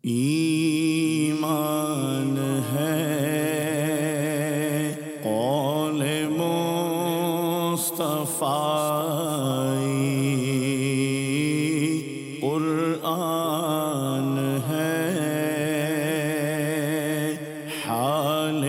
ایمان ہے قول مصطفی، قرآن ہے حال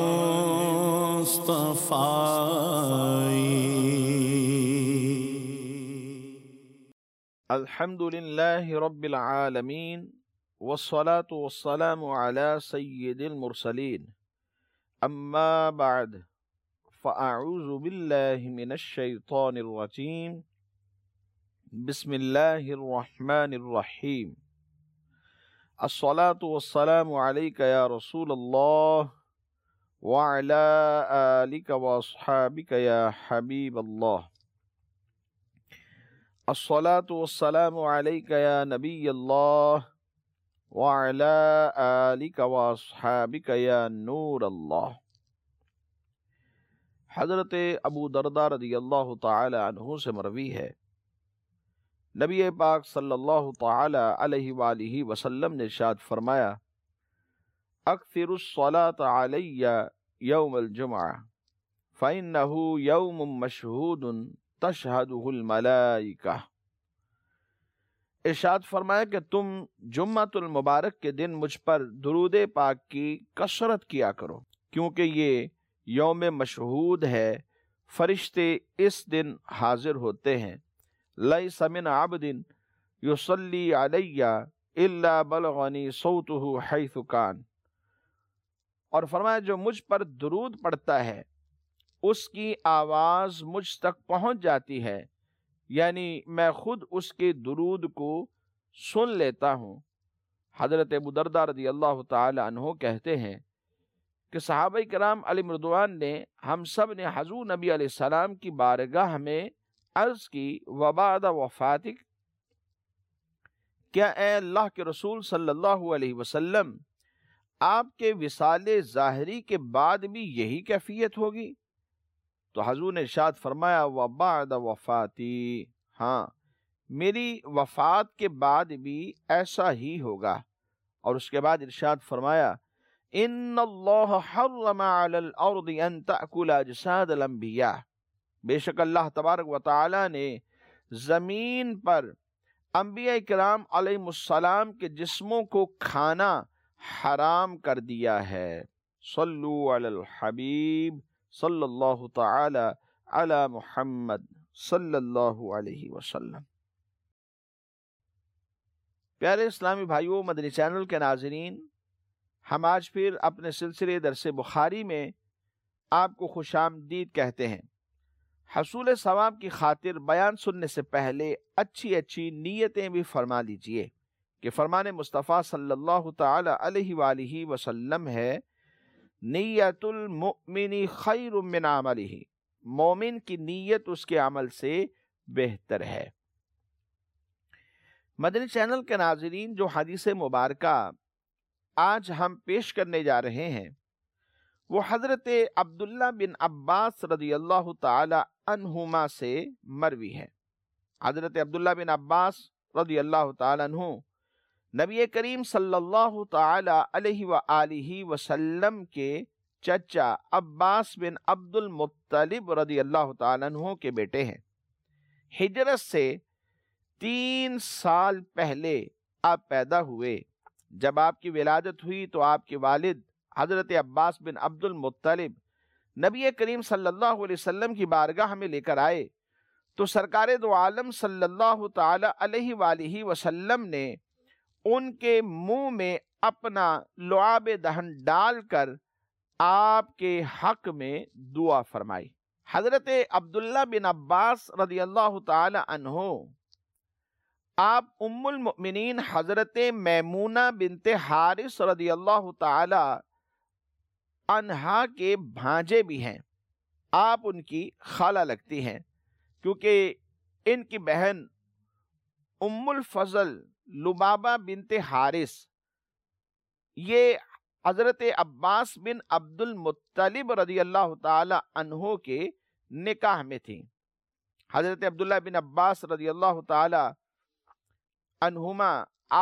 مصطفی۔ الحمد للہ رب العالمین والصلاة والسلام على سید المرسلین، اما بعد فاعوذ باللہ من الشیطان الرجیم، بسم اللہ الرحمن الرحیم۔ الصلاة والسلام علیک یا رسول اللہ وعلى آلک واصحابک یا حبیب اللہ۔ الصلاة والسلام علیک یا نبی اللہ وعلى آلک واصحابک یا نور اللہ۔ حضرت ابو درداء رضی اللہ تعالی عنہ سے مروی ہے، نبی پاک صلی اللہ تعالی علیہ وآلہ وسلم نے ارشاد فرمایا، اکثر الصلاة علی یوم الجمعہ فإنہ یوم مشہود تشہدہ الملائکہ۔ ارشاد فرمایا کہ تم جمعۃ المبارک کے دن مجھ پر درود پاک کی کثرت کیا کرو، کیونکہ یہ یوم مشہود ہے، فرشتے اس دن حاضر ہوتے ہیں۔ لیس من عبد یصلی علی الا بلغنی صوتہ حیث کان۔ اور فرمایا جو مجھ پر درود پڑھتا ہے اس کی آواز مجھ تک پہنچ جاتی ہے، یعنی میں خود اس کے درود کو سن لیتا ہوں۔ حضرت ابو درداء رضی اللہ تعالی عنہ کہتے ہیں کہ صحابہ کرام علیہم رضوان نے ہم سب نے حضور نبی علیہ السلام کی بارگاہ میں عرض کی، وبعد وفاتک، کیا اے اللہ کے رسول صلی اللہ علیہ وسلم آپ کے وصال ظاہری کے بعد بھی یہی کیفیت ہوگی؟ تو حضور نے ارشاد فرمایا، وبعد وفاتی، ہاں میری وفات کے بعد بھی ایسا ہی ہوگا۔ اور اس کے بعد ارشاد فرمایا، ان اللہ حرم علی الارض ان تأکل اجساد الانبیاء، بے شک اللہ تبارک و تعالی نے زمین پر انبیاء کرام علیہم السلام کے جسموں کو کھانا حرام کر دیا ہے۔ صلو علی الحبیب صلی اللہ تعالی علی محمد صلی اللہ علیہ وسلم۔ پیارے اسلامی بھائیوں، مدنی چینل کے ناظرین، ہم آج پھر اپنے سلسلے درس بخاری میں آپ کو خوش آمدید کہتے ہیں۔ حصول ثواب کی خاطر بیان سننے سے پہلے اچھی اچھی نیتیں بھی فرما لیجئے کہ فرمان مصطفیٰ صلی اللہ تعالی علیہ وآلہ وسلم ہے، نیت المؤمن خیر من عملہ، مومن کی نیت اس کے عمل سے بہتر ہے۔ مدنی چینل کے ناظرین، جو حدیث مبارکہ آج ہم پیش کرنے جا رہے ہیں وہ حضرت عبداللہ بن عباس رضی اللہ تعالی عنہما سے مروی ہے۔ حضرت عبداللہ بن عباس رضی اللہ تعالی عنہ نبی کریم صلی اللہ تعالی علیہ وآلہ وسلم کے چچا عباس بن عبد المطلب رضی اللہ تعالی عنہ کے بیٹے ہیں۔ ہجرت سے 3 سال پہلے آپ پیدا ہوئے۔ جب آپ کی ولادت ہوئی تو آپ کے والد حضرت عباس بن عبد المطلب نبی کریم صلی اللہ علیہ وسلم کی بارگاہ میں لے کر آئے تو سرکار دو عالم صلی اللہ تعالی علیہ وآلہ وسلم نے ان کے منہ میں اپنا لعاب دہن ڈال کر آپ کے حق میں دعا فرمائی۔ حضرت عبداللہ بن عباس رضی اللہ تعالی عنہ آپ ام المؤمنین حضرت میمونہ بنت حارث رضی اللہ تعالی عنہا کے بھانجے بھی ہیں، آپ ان کی خالہ لگتی ہیں، کیونکہ ان کی بہن ام الفضل لبابہ بنت حارث یہ حضرت عباس بن عبد المطلب رضی اللہ تعالی عنہ کے نکاح میں تھیں۔ حضرت عبداللہ بن عباس رضی اللہ تعالی عنہما آپ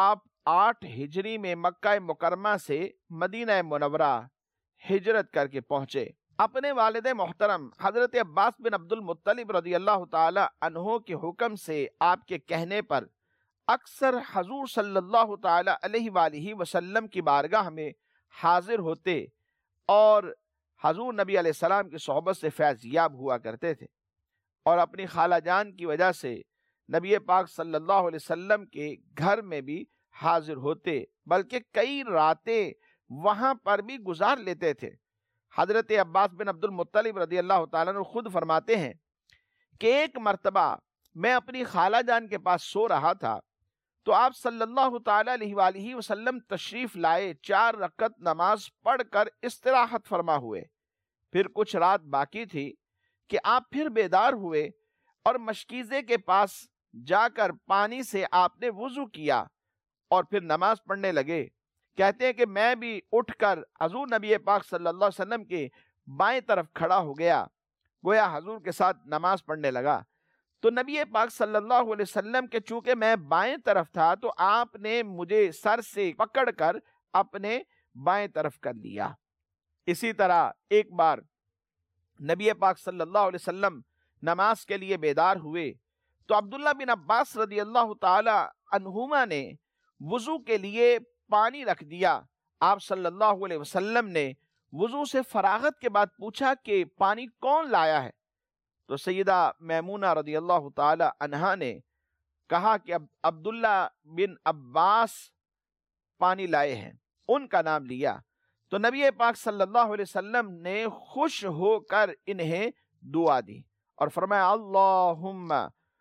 8 ہجری میں مکہ مکرمہ سے مدینہ منورہ ہجرت کر کے پہنچے۔ اپنے والد محترم حضرت عباس بن عبد المطلب رضی اللہ تعالی عنہ کے حکم سے آپ کے کہنے پر اکثر حضور صلی اللہ تعالی علیہ وآلہ وسلم کی بارگاہ میں حاضر ہوتے اور حضور نبی علیہ السلام کی صحبت سے فیض یاب ہوا کرتے تھے، اور اپنی خالہ جان کی وجہ سے نبی پاک صلی اللہ علیہ وسلم کے گھر میں بھی حاضر ہوتے، بلکہ کئی راتیں وہاں پر بھی گزار لیتے تھے۔ حضرت عباس بن عبد المطلب رضی اللہ تعالیٰ عنہ خود فرماتے ہیں کہ ایک مرتبہ میں اپنی خالہ جان کے پاس سو رہا تھا تو آپ صلی اللہ تعالیٰ علیہ وآلہ وسلم تشریف لائے، 4 رکعت نماز پڑھ کر استراحت فرما ہوئے۔ پھر کچھ رات باقی تھی کہ آپ پھر بیدار ہوئے اور مشکیزے کے پاس جا کر پانی سے آپ نے وضو کیا اور پھر نماز پڑھنے لگے۔ کہتے ہیں کہ میں بھی اٹھ کر حضور نبی پاک صلی اللہ علیہ وسلم کے بائیں طرف کھڑا ہو گیا، گویا حضور کے ساتھ نماز پڑھنے لگا۔ تو نبی پاک صلی اللہ علیہ وسلم کے چونکہ میں بائیں طرف تھا تو آپ نے مجھے سر سے پکڑ کر اپنے بائیں طرف کر لیا۔ اسی طرح ایک بار نبی پاک صلی اللہ علیہ وسلم نماز کے لیے بیدار ہوئے تو عبداللہ بن عباس رضی اللہ تعالی عنہما نے وضو کے لیے پانی رکھ دیا۔ آپ صلی اللہ علیہ وسلم نے وضو سے فراغت کے بعد پوچھا کہ پانی کون لایا ہے؟ تو سیدہ میمونہ رضی اللہ تعالی عنہا نے کہا کہ عبداللہ بن عباس پانی لائے ہیں، ان کا نام لیا۔ تو نبی پاک صلی اللہ علیہ وسلم نے خوش ہو کر انہیں دعا دی اور فرمایا اللہم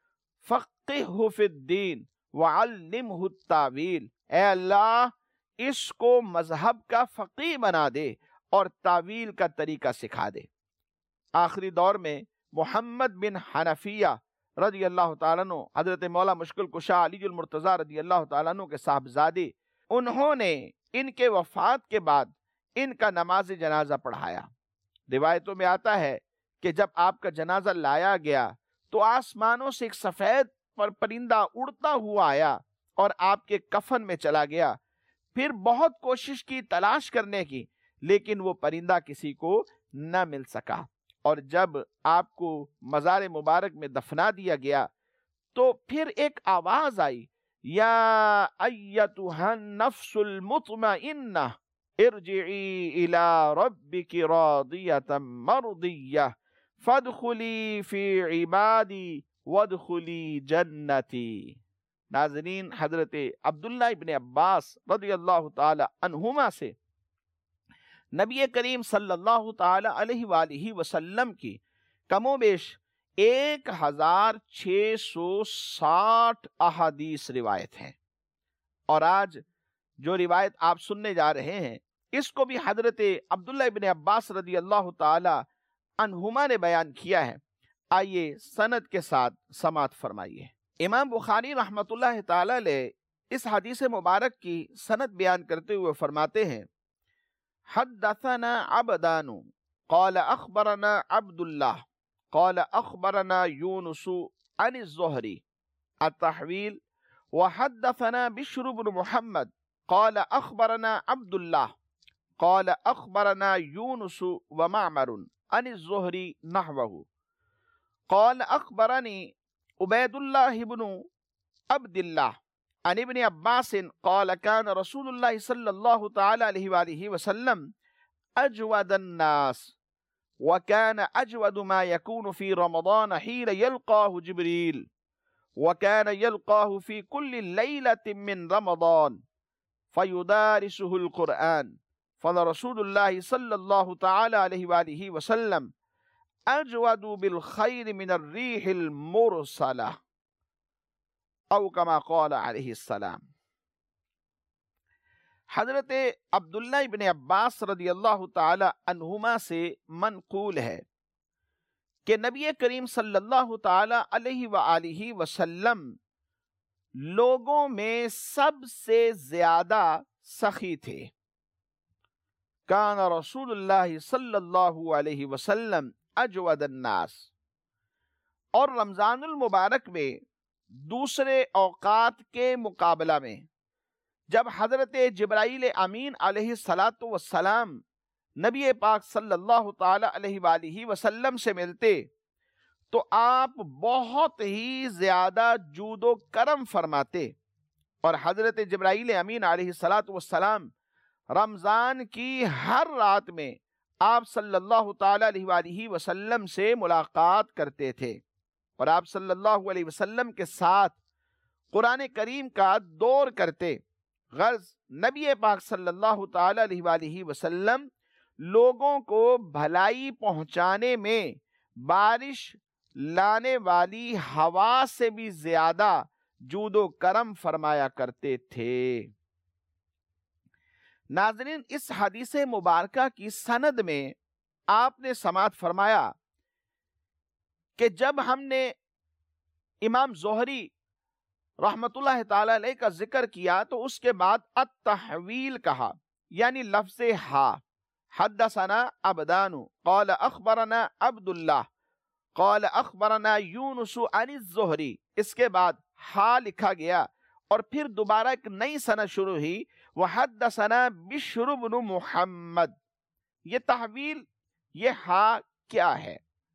فقہہ فی الدین وعلمہ التاویل، اے اللہ اس کو مذہب کا فقیہ بنا دے اور تعویل کا طریقہ سکھا دے۔ آخری دور میں محمد بن حنفیہ رضی اللہ تعالیٰ عنہ، حضرت مولا مشکل کشا علی المرتضیٰ رضی اللہ تعالیٰ عنہ کے صاحبزادے، انہوں نے ان کے وفات کے بعد ان کا نماز جنازہ پڑھایا۔ روایتوں میں آتا ہے کہ جب آپ کا جنازہ لایا گیا تو آسمانوں سے ایک سفید پرندہ اڑتا ہوا آیا اور آپ کے کفن میں چلا گیا۔ پھر بہت کوشش کی تلاش کرنے کی، لیکن وہ پرندہ کسی کو نہ مل سکا، اور جب آپ کو مزار مبارک میں دفنا دیا گیا تو پھر ایک آواز آئی، یا ایتھا النفس المطمئنہ ارجعی الی ربک راضیۃ مرضیہ فادخلی فی عبادی وادخلی جنتی۔ ناظرین، حضرت عبداللہ ابن عباس رضی اللہ تعالی عنہما سے نبی کریم صلی اللہ تعالی علیہ وآلہ وسلم کی کم و بیش 1660 احادیث روایت ہیں، اور آج جو روایت آپ سننے جا رہے ہیں اس کو بھی حضرت عبداللہ ابن عباس رضی اللہ تعالی عنہما نے بیان کیا ہے۔ آئیے سند کے ساتھ سماعت فرمائیے۔ امام بخاری رحمۃ اللہ تعالی علیہ اس حدیث مبارک کی سند بیان کرتے ہوئے فرماتے ہیں، حدثنا عبدان قال اخبرنا عبد الله قال اخبرنا يونس عن الزهري التحويل، وحدثنا بشر بن محمد قال اخبرنا عبد الله قال اخبرنا يونس ومعمر عن الزهري نحوه، قال اخبرني عبید اللہ بن عبد اللہ عن ابن عباس قال كان رسول اللہ صلی اللہ تعالی علیہ وآلہ وسلم اجود الناس وكان اجود ما يكون في رمضان حين يلقاه جبريل وكان يلقاه في كل ليلة من رمضان فيدارسه القرآن، فلرسول الله صلى الله تعالى عليه وآله وسلم اجود بالخیر من الریح المرسلہ او کما قال علیہ السلام۔ حضرت عبداللہ ابن عباس رضی اللہ تعالی عنہما سے منقول ہے کہ نبی کریم صلی اللہ تعالی علیہ وآلہ وسلم لوگوں میں سب سے زیادہ سخی تھے۔ کان رسول اللہ صلی اللہ علیہ وسلم اجود الناس، اور رمضان المبارک میں دوسرے اوقات کے مقابلہ میں جب حضرت جبرائیل امین علیہ الصلاۃ والسلام نبی پاک صلی اللہ تعالی علیہ وآلہ وسلم سے ملتے تو آپ بہت ہی زیادہ جود و کرم فرماتے، اور حضرت جبرائیل امین علیہ الصلاۃ والسلام رمضان کی ہر رات میں آپ صلی اللہ تعالی علیہ وآلہ وسلم سے ملاقات کرتے تھے، اور آپ صلی اللہ علیہ وسلم کے ساتھ قرآن کریم کا دور کرتے۔ غرض نبی پاک صلی اللہ تعالی علیہ وآلہ وسلم لوگوں کو بھلائی پہنچانے میں بارش لانے والی ہوا سے بھی زیادہ جود و کرم فرمایا کرتے تھے۔ ناظرین، اس حدیث مبارکہ کی سند میں آپ نے سماعت فرمایا کہ جب ہم نے امام زہری رحمت اللہ تعالی علیہ کا ذکر کیا تو اس کے بعد التحویل کہا، یعنی لفظ ہا۔ حدثنا عبدان قال اخبرنا عبد اللہ قال اخبرنا یونس عن الزہری، اس کے بعد ہا لکھا گیا اور پھر دوبارہ ایک نئی سند شروع ہوئی، وحدثنا بشر بن محمد۔ یہ تحویل، یہ ہا کیا ہے؟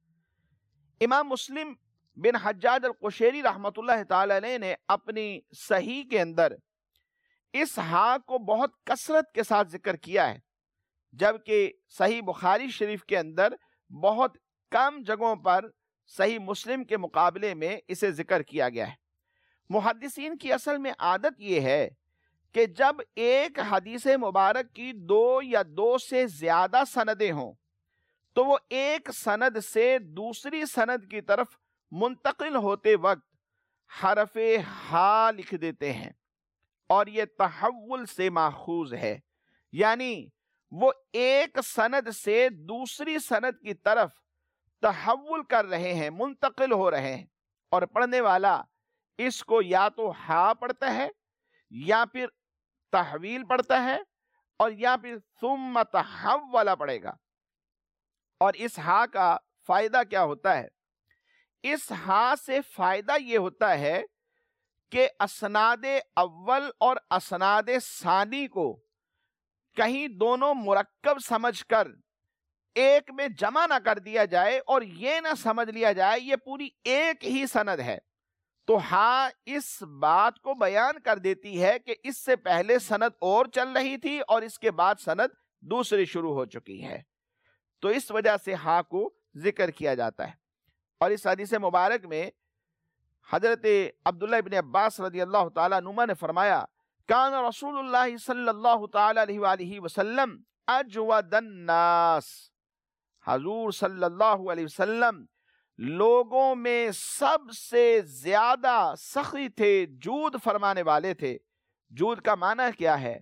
امام مسلم بن حجاج القشیری رحمت اللہ تعالی علیہ نے اپنی صحیح کے اندر اس ہا کو بہت کثرت کے ساتھ ذکر کیا ہے، جبکہ صحیح بخاری شریف کے اندر بہت کم جگہوں پر صحیح مسلم کے مقابلے میں اسے ذکر کیا گیا ہے۔ محدثین کی اصل میں عادت یہ ہے کہ جب ایک حدیث مبارک کی دو یا دو سے زیادہ سندیں ہوں تو وہ ایک سند سے دوسری سند کی طرف منتقل ہوتے وقت حرف ہا لکھ دیتے ہیں، اور یہ تحول سے ماخوذ ہے، یعنی وہ ایک سند سے دوسری سند کی طرف تحول کر رہے ہیں، منتقل ہو رہے ہیں، اور پڑھنے والا اس کو یا تو ہا پڑھتا ہے یا پھر تحویل پڑھتا ہے اور یا پھر ثم تحول پڑھے گا۔ اور اس ہا کا فائدہ کیا ہوتا ہے؟ اس ہا سے فائدہ یہ ہوتا ہے کہ اسناد اول اور اسناد ثانی کو کہیں دونوں مرکب سمجھ کر ایک میں جمع نہ کر دیا جائے اور یہ نہ سمجھ لیا جائے یہ پوری ایک ہی سند ہے، تو ہاں اس بات کو بیان کر دیتی ہے کہ اس سے پہلے سند اور چل رہی تھی اور اس کے بعد سند دوسری شروع ہو چکی ہے، تو اس وجہ سے ہاں کو ذکر کیا جاتا ہے۔ اور اس حدیث مبارک میں حضرت عبداللہ ابن عباس رضی اللہ تعالیٰ عنہما نے فرمایا، کان رسول اللہ صلی اللہ تعالیٰ علیہ وآلہ وسلم اجود الناس، حضور صلی اللہ علیہ وسلم لوگوں میں سب سے زیادہ سخی تھے، جود فرمانے والے تھے۔ جود کا معنی کیا ہے؟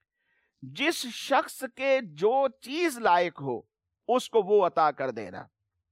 جس شخص کے جو چیز لائق ہو اس کو وہ عطا کر دینا،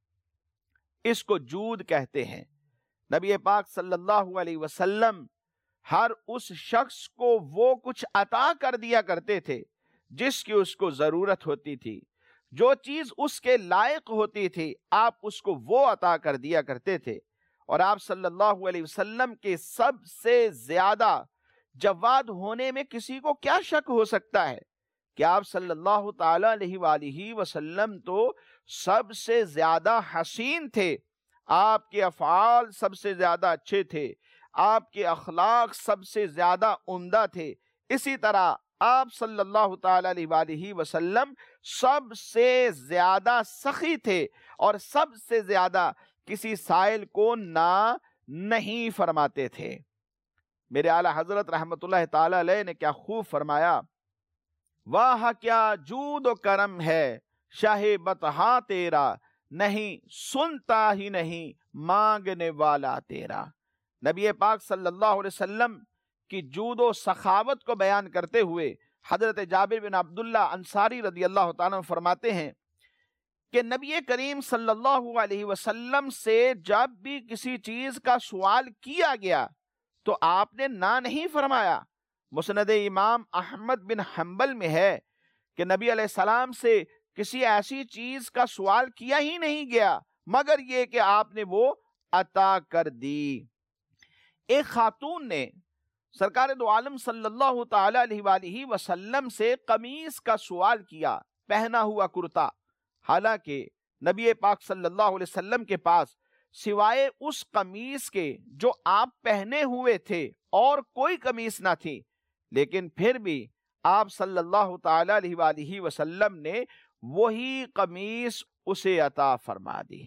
اس کو جود کہتے ہیں۔ نبی پاک صلی اللہ علیہ وسلم ہر اس شخص کو وہ کچھ عطا کر دیا کرتے تھے جس کی اس کو ضرورت ہوتی تھی، جو چیز اس کے لائق ہوتی تھی آپ اس کو وہ عطا کر دیا کرتے تھے۔ اور آپ صلی اللہ علیہ وسلم کے سب سے زیادہ جواد ہونے میں کسی کو کیا شک ہو سکتا ہے کہ آپ صلی اللہ تعالی علیہ وآلہ وسلم تو سب سے زیادہ حسین تھے، آپ کے افعال سب سے زیادہ اچھے تھے، آپ کے اخلاق سب سے زیادہ عمدہ تھے، اسی طرح آپ صلی اللہ تعالی علیہ وآلہ وسلم سب سے زیادہ سخی تھے اور سب سے زیادہ کسی سائل کو نہ نہیں فرماتے تھے۔ میرے اعلیٰ حضرت رحمت اللہ تعالی علیہ نے کیا خوب فرمایا، واہ کیا جود و کرم ہے شاہ بطحا تیرا، نہیں سنتا ہی نہیں مانگنے والا تیرا۔ نبی پاک صلی اللہ علیہ وسلم کی جود و سخاوت کو بیان کرتے ہوئے حضرت جابر بن عبداللہ انصاری رضی اللہ تعالیٰ عنہ فرماتے ہیں کہ نبی کریم صلی اللہ علیہ وسلم سے جب بھی کسی چیز کا سوال کیا گیا تو آپ نے نہ نہیں فرمایا۔ مسند امام احمد بن حنبل میں ہے کہ نبی علیہ السلام سے کسی ایسی چیز کا سوال کیا ہی نہیں گیا مگر یہ کہ آپ نے وہ عطا کر دی۔ ایک خاتون نے سرکار دو عالم صلی اللہ تعالی علیہ وآلہ وسلم سے قمیص کا سوال کیا، پہنا ہوا کرتا، حالانکہ نبی پاک صلی اللہ علیہ وسلم کے پاس سوائے اس قمیص کے جو آپ پہنے ہوئے تھے اور کوئی قمیص نہ تھی، لیکن پھر بھی آپ صلی اللہ تعالی علیہ وآلہ وسلم نے وہی قمیص اسے عطا فرما دی۔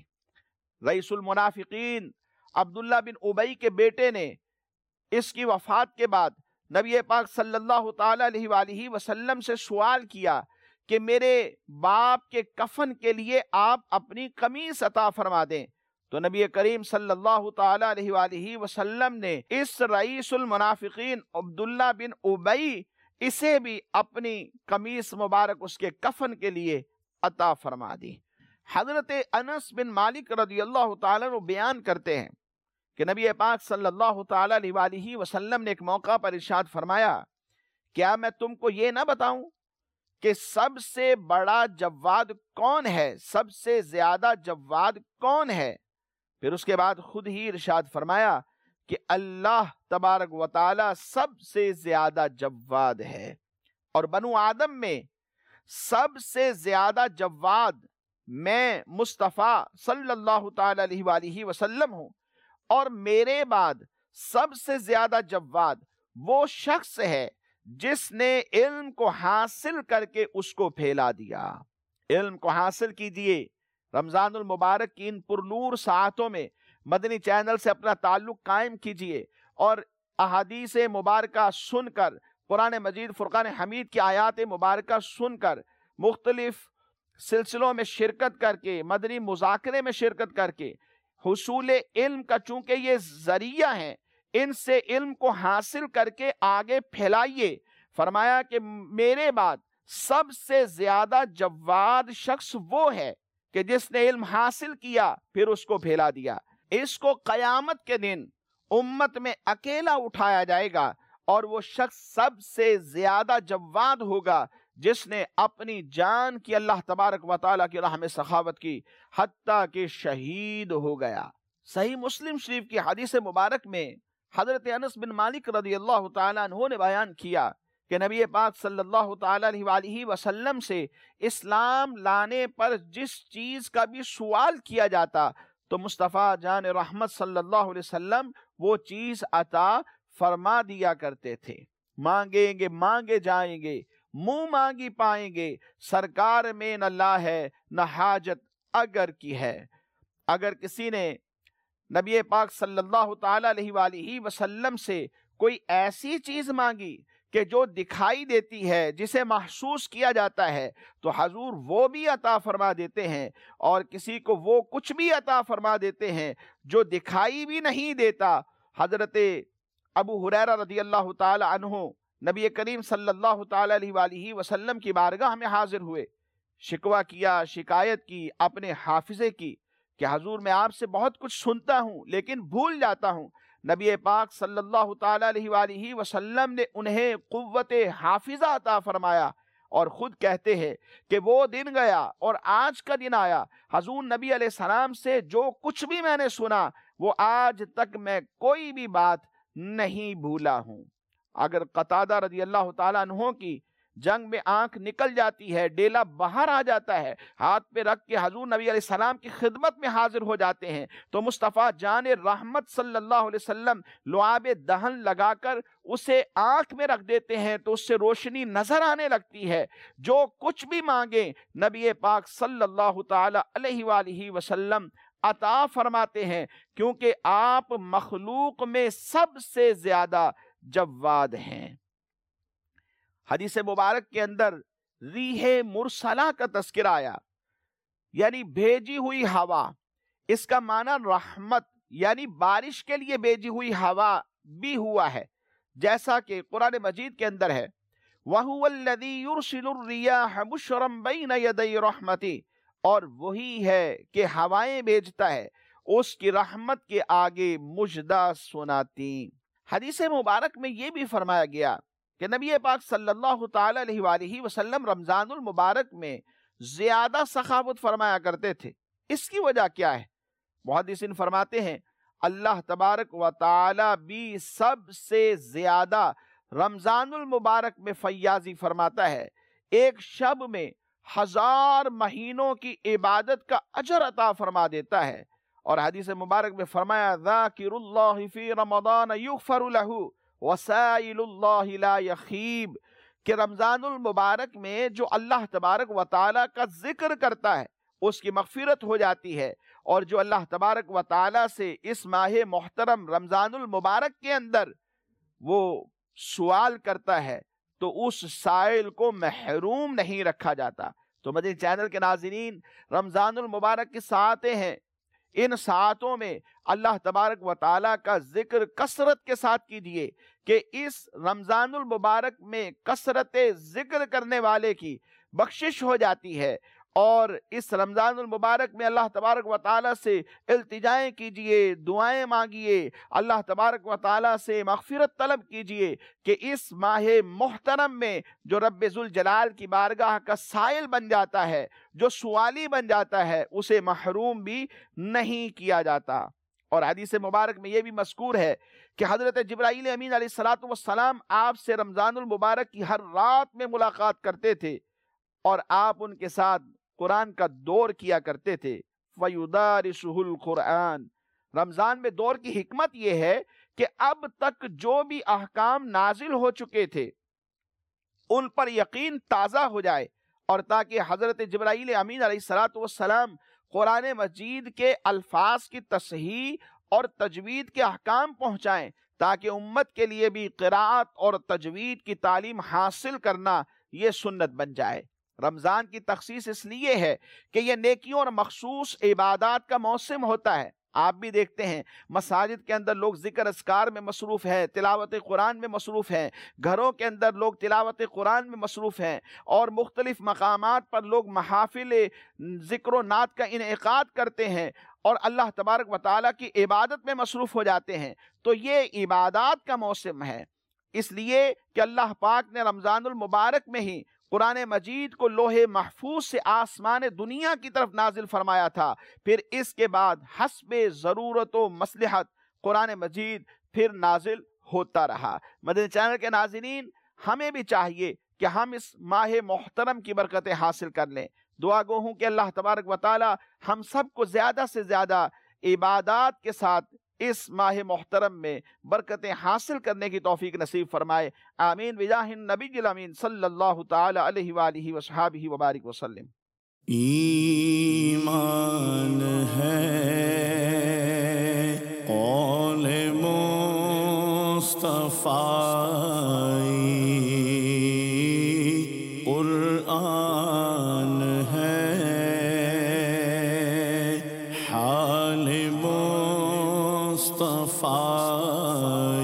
رئیس المنافقین عبداللہ بن ابی کے بیٹے نے اس کی وفات کے بعد نبی پاک صلی اللہ تعالی علیہ وآلہ وسلم سے سوال کیا کہ میرے باپ کے کفن کے لیے آپ اپنی قمیص عطا فرما دیں، تو نبی کریم صلی اللہ تعالی علیہ وآلہ وسلم نے اس رئیس المنافقین عبداللہ بن ابی اسے بھی اپنی قمیص مبارک اس کے کفن کے لیے عطا فرما دی۔ حضرت انس بن مالک رضی اللہ تعالیٰ عنہ بیان کرتے ہیں کہ نبی پاک صلی اللہ تعالی علیہ وآلہ وسلم نے ایک موقع پر ارشاد فرمایا، کیا میں تم کو یہ نہ بتاؤں کہ سب سے بڑا جواد کون ہے، سب سے زیادہ جواد کون ہے؟ پھر اس کے بعد خود ہی ارشاد فرمایا کہ اللہ تبارک و تعالی سب سے زیادہ جواد ہے، اور بنو آدم میں سب سے زیادہ جواد میں مصطفیٰ صلی اللہ تعالی علیہ وآلہ وسلم ہوں، اور میرے بعد سب سے زیادہ جواد وہ شخص ہے جس نے علم کو حاصل کر کے اس کو پھیلا دیا۔ علم کو حاصل کیجئے، رمضان المبارک کی ان پرنور ساعتوں میں مدنی چینل سے اپنا تعلق قائم کیجئے، اور احادیث مبارکہ سن کر، قرآن مجید فرقان حمید کی آیات مبارکہ سن کر، مختلف سلسلوں میں شرکت کر کے، مدنی مذاکرے میں شرکت کر کے، حصول علم کا چونکہ یہ ذریعہ ہیں، ان سے علم کو حاصل کر کے آگے پھیلائیے۔ فرمایا کہ میرے بعد سب سے زیادہ جواد شخص وہ ہے کہ جس نے علم حاصل کیا پھر اس کو پھیلا دیا۔ اس کو قیامت کے دن امت میں اکیلا اٹھایا جائے گا، اور وہ شخص سب سے زیادہ جواد ہوگا جس نے اپنی جان کی اللہ تبارک و تعالیٰ کی راہ میں سخاوت کی، حتیٰ کہ شہید ہو گیا۔ صحیح مسلم شریف کی حدیث مبارک میں حضرت انس بن مالک رضی اللہ تعالیٰ عنہ نے بیان کیا کہ نبی پاک صلی اللہ تعالیٰ علیہ وآلہ وسلم سے اسلام لانے پر جس چیز کا بھی سوال کیا جاتا تو مصطفیٰ جان رحمت صلی اللہ علیہ وسلم وہ چیز عطا فرما دیا کرتے تھے۔ مانگیں گے مانگے جائیں گے، منہ مانگی پائیں گے، سرکار میں نہ لا ہے نہ حاجت اگر کی ہے۔ اگر کسی نے نبی پاک صلی اللہ تعالی علیہ وآلہ وسلم سے کوئی ایسی چیز مانگی کہ جو دکھائی دیتی ہے، جسے محسوس کیا جاتا ہے، تو حضور وہ بھی عطا فرما دیتے ہیں، اور کسی کو وہ کچھ بھی عطا فرما دیتے ہیں جو دکھائی بھی نہیں دیتا۔ حضرت ابو ہریرہ رضی اللہ تعالی عنہ نبی کریم صلی اللہ تعالی علیہ وآلہ وسلم کی بارگاہ میں حاضر ہوئے، شکوہ کیا، شکایت کی اپنے حافظے کی کہ حضور میں آپ سے بہت کچھ سنتا ہوں لیکن بھول جاتا ہوں۔ نبی پاک صلی اللہ تعالی علیہ وآلہ وسلم نے انہیں قوت حافظہ عطا فرمایا، اور خود کہتے ہیں کہ وہ دن گیا اور آج کا دن آیا، حضور نبی علیہ السلام سے جو کچھ بھی میں نے سنا وہ آج تک میں کوئی بھی بات نہیں بھولا ہوں۔ اگر قتادہ رضی اللہ تعالیٰ عنہ کی جنگ میں آنکھ نکل جاتی ہے، ڈیلا باہر آ جاتا ہے، ہاتھ پہ رکھ کے حضور نبی علیہ السلام کی خدمت میں حاضر ہو جاتے ہیں، تو مصطفیٰ جان رحمت صلی اللہ علیہ وسلم لعاب دہن لگا کر اسے آنکھ میں رکھ دیتے ہیں تو اس سے روشنی نظر آنے لگتی ہے۔ جو کچھ بھی مانگیں نبی پاک صلی اللہ تعالی علیہ وآلہ وسلم عطا فرماتے ہیں، کیونکہ آپ مخلوق میں سب سے زیادہ جواد ہیں۔ حدیث مبارک کے اندر ریح مرسلہ کا تذکرہ آیا، یعنی بھیجی ہوئی ہوا۔ اس کا معنی رحمت یعنی بارش کے لیے بھیجی ہوئی ہوا بھی ہوا ہے، جیسا کہ قرآن مجید کے اندر ہے وَهُوَ الَّذِي يُرْسِلُ الرِّيَاحَ بُشْرًا بَيْنَ يَدَيْ رَحْمَتِهِ، اور وہی ہے کہ ہوائیں بھیجتا ہے اس کی رحمت کے آگے مژدہ سناتی۔ حدیث مبارک میں یہ بھی فرمایا گیا کہ نبی پاک صلی اللہ تعالی علیہ وآلہ وسلم رمضان المبارک میں زیادہ سخاوت فرمایا کرتے تھے۔ اس کی وجہ کیا ہے؟ محدثین فرماتے ہیں اللہ تبارک و تعالی بھی سب سے زیادہ رمضان المبارک میں فیاضی فرماتا ہے. ایک شب میں 1000 مہینوں کی عبادت کا اجر عطا فرما دیتا ہے. اور حدیث مبارک میں فرمایا ذاکر اللہ فی رمضان یغفر لہ وسائل اللہ لا یخیب، کہ رمضان المبارک میں جو اللہ تبارک و تعالی کا ذکر کرتا ہے اس کی مغفرت ہو جاتی ہے، اور جو اللہ تبارک و تعالی سے اس ماہ محترم رمضان المبارک کے اندر وہ سوال کرتا ہے تو اس سائل کو محروم نہیں رکھا جاتا. تو مدنی چینل کے ناظرین، رمضان المبارک کی ساعتیں ہیں، ان ساعتوں میں اللہ تبارک و تعالیٰ کا ذکر کثرت کے ساتھ کیجیے کہ اس رمضان المبارک میں کثرت ذکر کرنے والے کی بخشش ہو جاتی ہے. اور اس رمضان المبارک میں اللہ تبارک و تعالیٰ سے التجائیں کیجیے، دعائیں مانگیے، اللہ تبارک و تعالیٰ سے مغفرت طلب کیجیے کہ اس ماہ محترم میں جو رب ذوالجلال کی بارگاہ کا سائل بن جاتا ہے، جو سوالی بن جاتا ہے، اسے محروم بھی نہیں کیا جاتا. اور حدیث مبارک میں یہ بھی مذکور ہے کہ حضرت جبرائیل امین علیہ السلام آپ سے رمضان المبارک کی ہر رات میں ملاقات کرتے تھے اور آپ ان کے ساتھ قرآن کا دور کیا کرتے تھے. فَيُدَارِسُهُ الْقُرْآنِ، رمضان میں دور کی حکمت یہ ہے کہ اب تک جو بھی احکام نازل ہو چکے تھے ان پر یقین تازہ ہو جائے، اور تاکہ حضرت جبرائیل امین علیہ السلام قرآن مجید کے الفاظ کی تصحیح اور تجوید کے احکام پہنچائیں، تاکہ امت کے لیے بھی قراءت اور تجوید کی تعلیم حاصل کرنا یہ سنت بن جائے. رمضان کی تخصیص اس لیے ہے کہ یہ نیکیوں اور مخصوص عبادات کا موسم ہوتا ہے. آپ بھی دیکھتے ہیں مساجد کے اندر لوگ ذکر اذکار میں مصروف ہیں، تلاوت قرآن میں مصروف ہیں، گھروں کے اندر لوگ تلاوت قرآن میں مصروف ہیں، اور مختلف مقامات پر لوگ محافل ذکر و نعت کا انعقاد کرتے ہیں اور اللہ تبارک و تعالیٰ کی عبادت میں مصروف ہو جاتے ہیں. تو یہ عبادات کا موسم ہے، اس لیے کہ اللہ پاک نے رمضان المبارک میں ہی قرآن مجید کو لوح محفوظ سے آسمان دنیا کی طرف نازل فرمایا تھا. پھر اس کے بعد حسب ضرورت و مصلحت قرآن مجید پھر نازل ہوتا رہا. مدنی چینل کے ناظرین، ہمیں بھی چاہیے کہ ہم اس ماہ محترم کی برکتیں حاصل کر لیں. دعا گو ہوں کہ اللہ تبارک و تعالی ہم سب کو زیادہ سے زیادہ عبادات کے ساتھ اس ماہ محترم میں برکتیں حاصل کرنے کی توفیق نصیب فرمائے. آمین بجاہ النبی الامین صلی اللہ تعالی علیہ وآلہ وصحابہ وبارک وسلم. ایمان ہے قول مصطفی، قرآن ہے حال مصطفی.